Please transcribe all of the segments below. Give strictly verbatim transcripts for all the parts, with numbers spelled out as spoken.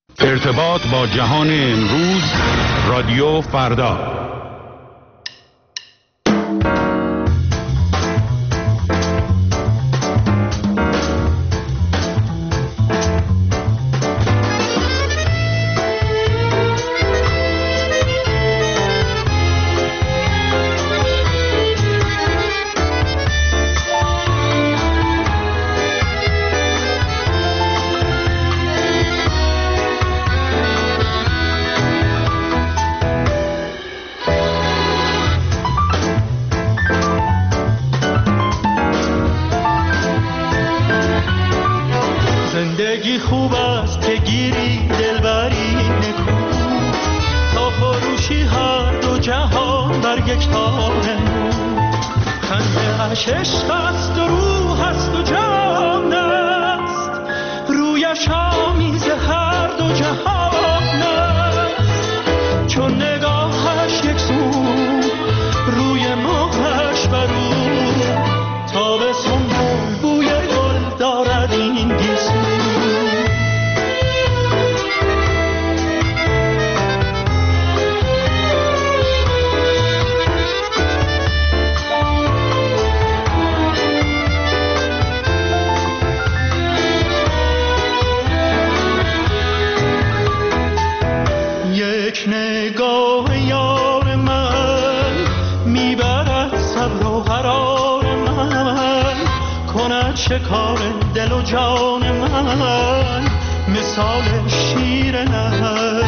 ارتباط با جهان امروز، رادیو فردا. زندگی خوب است که گیری دلبری نکو، تا فروشی هر دو جهان بر یک تار نو. خنده اش عشق است و روح است و جان است، رویش آمیز هر دو جهان است. چون نگاهش یک سو روی ماهش برو، تا به سنبول بوی گل دارد این گیسو. یک نگاه یار من میبرد صبر و قرار من، کند شکار دل و جان من مثال شیر نر.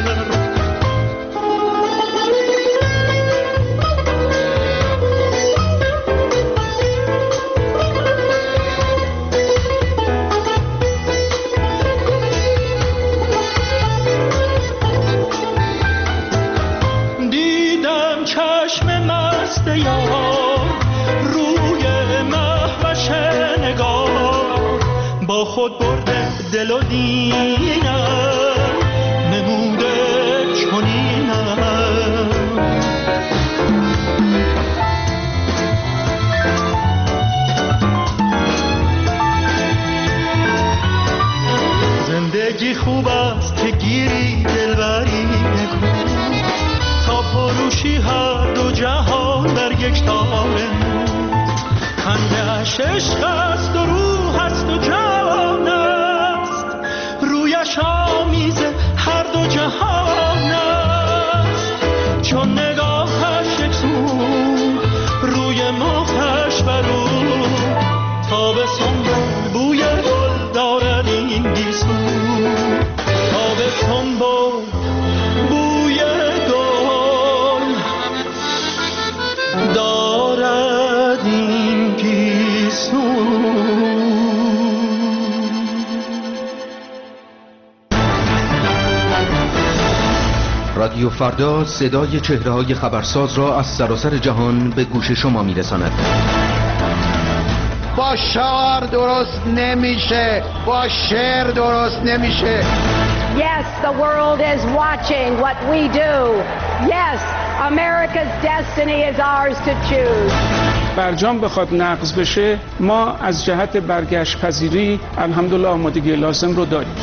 با خود برده دل و دینم، نموده چنینم. زندگی خوب است که گیری دلبری نکو، تا فروشی هر دو جهان در یک تار نو. خنده اش عشق است و روح است و جان است، رویش آمیز هر دو جهان است. چون نگاهش یک سو روی ماهش برو، تا به سنبول بوی گل دارد این گیسو. تا به سنبول بوی گل دارد این گیسو. رادیو فردا صدای چهره‌های خبرساز را از سراسر جهان به گوش شما می‌رساند. با شعار درست نمیشه، با شعر درست نمیشه. Yes, the world is watching what we do. Yes, America's destiny is ours to choose. برجام بخواد نقض بشه، ما از جهت برگشت پذیری الحمدلله آمادگی لازم رو داریم.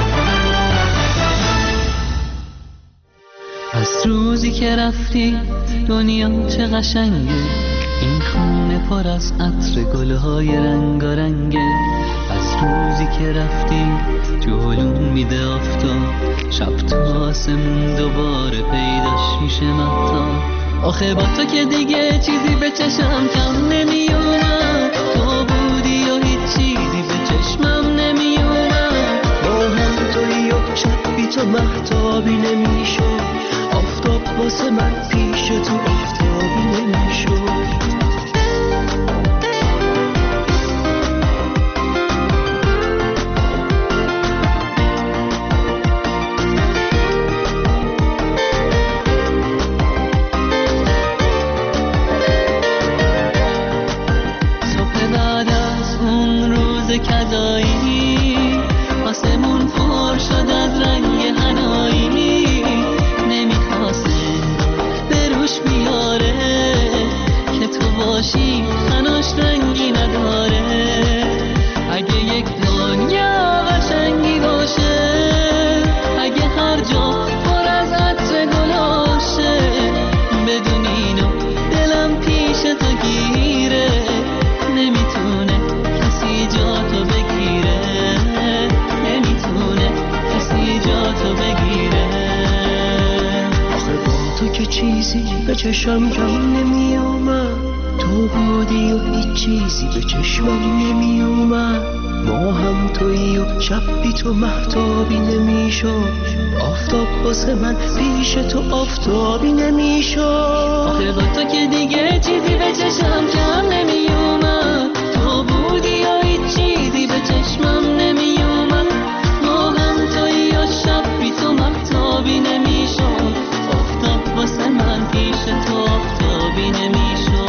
از روزی که رفتی دنیا چه قشنگه، این خونه پر از عطر گلهای رنگارنگه. از روزی که رفتی جلوم میده آفتاب، شب تا آسمون دوباره پیداش میشه مهتاب. آخه با تو که دیگه چیزی به چشم کم نمیومد، تو بودی و هیچ چیزی به چشمم نمیومد. با هم توی و شب بی تو مهتابی نمیشد، آفتاب واسه من پیش تو آفتابی نمیشد. کذایی آسمون پر شد از رنگ حنایی، نمیخواسته به روش بیاره چیزی به چشم کم نمی اومد، تو بودی و هیچ چیزی به چشمم نمی اومد. ما هم تویی و شب بی تو مهتابی نمی شد، آفتاب واسه من پیش تو آفتابی نمی شد. آخه با تو که دیگه چیزی به چشم کم نمی اومد، تو بودی و هیچ چیزی به چشمم نمی اومد. ما هم تویی و شب بی تو مهتابی نمی شد، آفتاب واسه من پیش تو آفتابی نمی شد.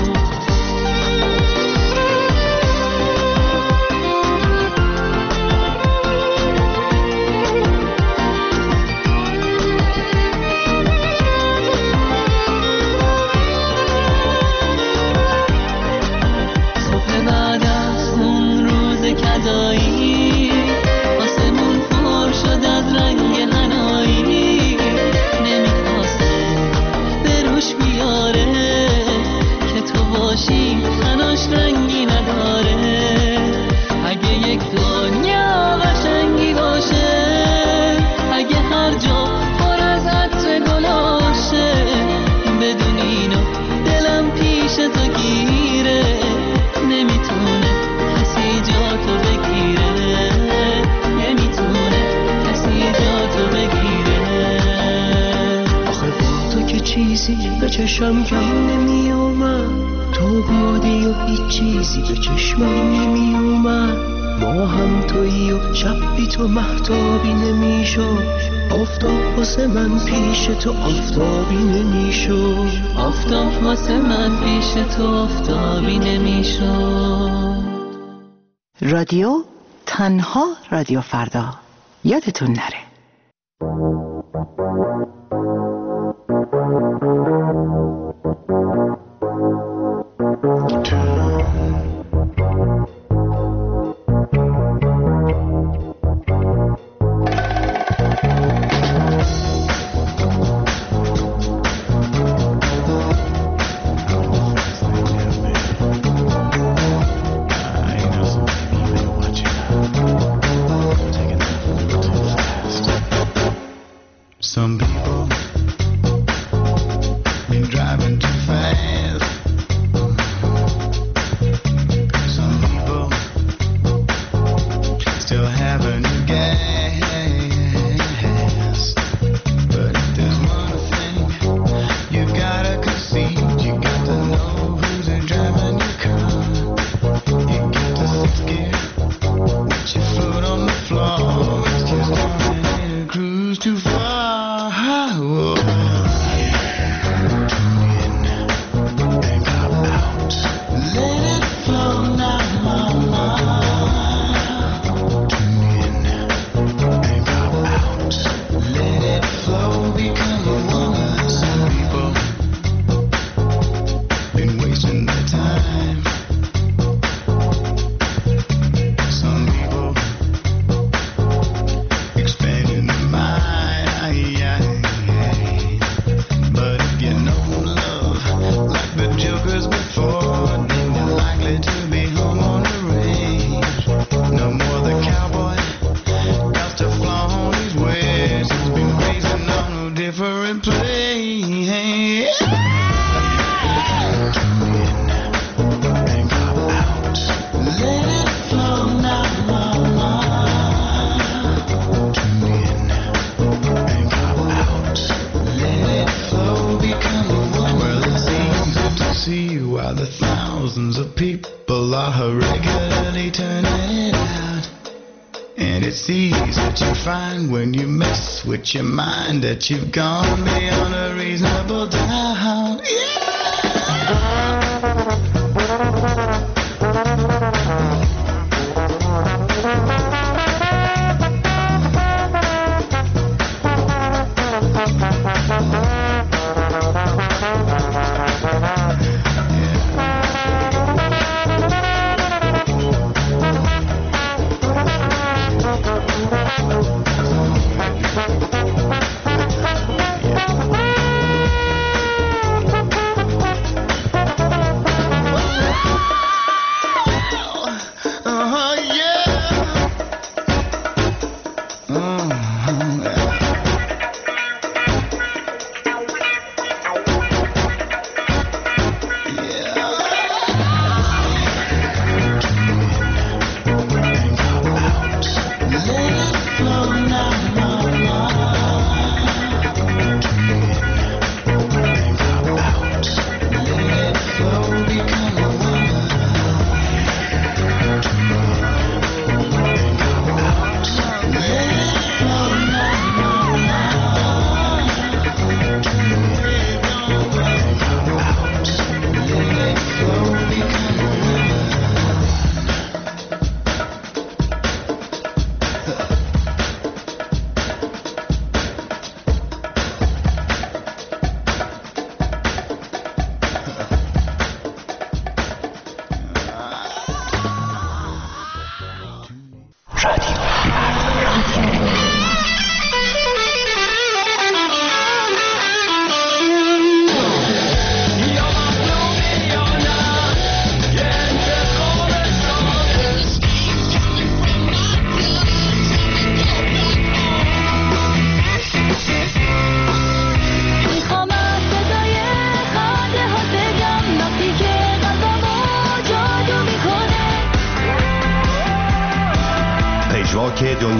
کدایی آسمون پر شد از رنگ حنایی، نمیخواسته به روش بیاره که تو باشی حناش رنگی نداره. اگه یک دنیا قشنگی باشه، اگه هر جا پر از عطر گلاشه، بدون اینو دلم پیش تو گیره، نمیتونه کسی جا تو بگیره، نمیتونه کسی جا تو بگیره. آخه با تو که چیزی به چشم کم نمی اومد، تو بودی و هیچ چیزی به چشمم نمی اومد. ما هم تویی و شب بی تو مهتابی نمی شد، آفتاب واسه من پیش تو آفتابی نمی شد، آفتاب واسه من پیش تو آفتابی نمی شد. رادیو تنها رادیو فردا، یادتون نره. Some people been driving too fast. Some people still having gas. But if there's one thing you gotta concede, you got to know who's driving your car. You get to sixth gear, let your foot on the floor. It's just going in a cruise too far. When you mess with your mind, that you've gone beyond a reasonable doubt. Yeah!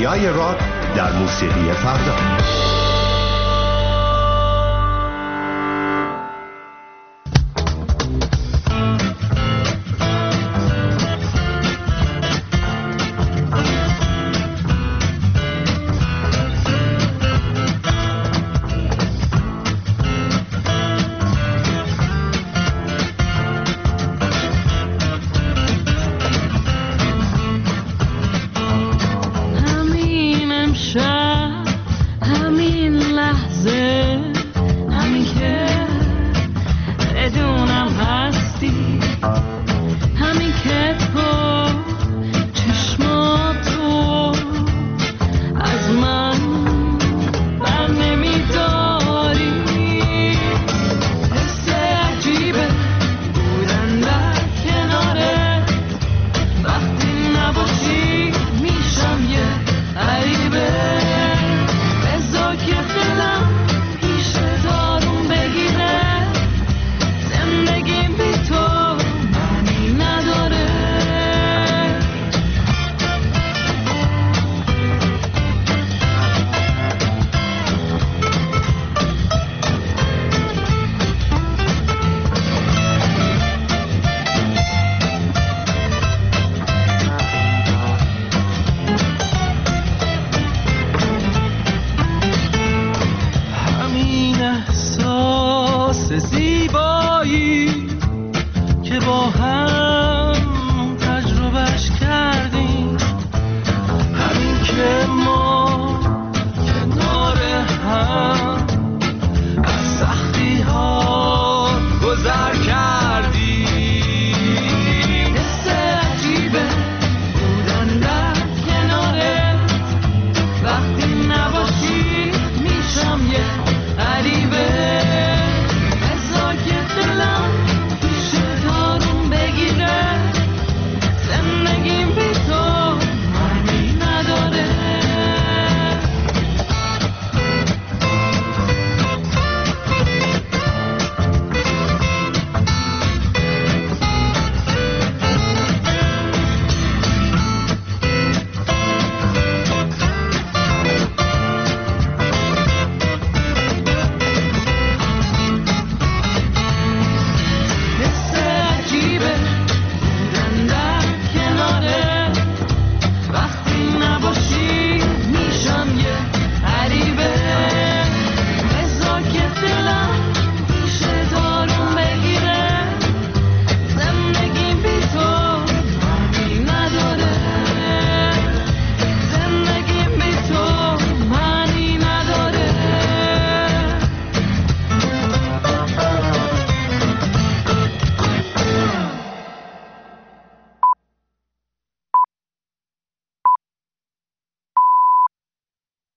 دنیای راک در موسیقی فردا.